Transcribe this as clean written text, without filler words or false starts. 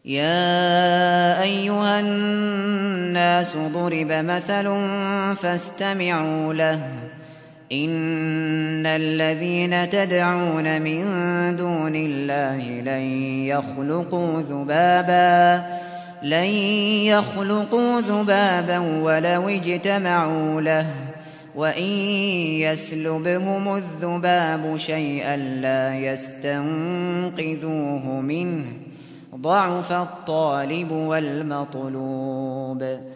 يا أيها الناس ضرب مثل فاستمعوا له إن الذين تدعون من دون الله لن يخلقوا ذبابا ولو اجتمعوا له وإن يسلبهم الذباب شيئا لا يستنقذوه منه ضعف الطالب والمطلوب